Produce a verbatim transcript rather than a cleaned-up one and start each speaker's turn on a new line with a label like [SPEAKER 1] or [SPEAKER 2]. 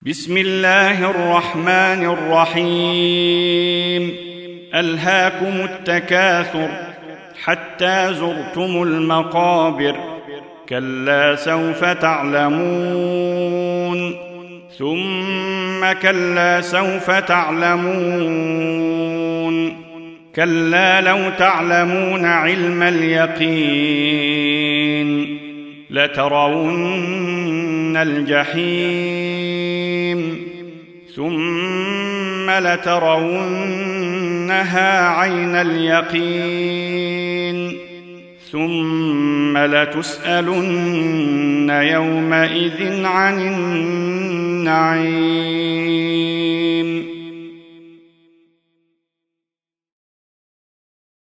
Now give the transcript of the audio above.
[SPEAKER 1] بسم الله الرحمن الرحيم. ألهاكم التكاثر حتى زرتم المقابر، كلا سوف تعلمون ثم كلا سوف تعلمون، كلا لو تعلمون علم اليقين لترون الجحيم ثم لترونها عين اليقين ثم لتسألن يومئذ عن النعيم.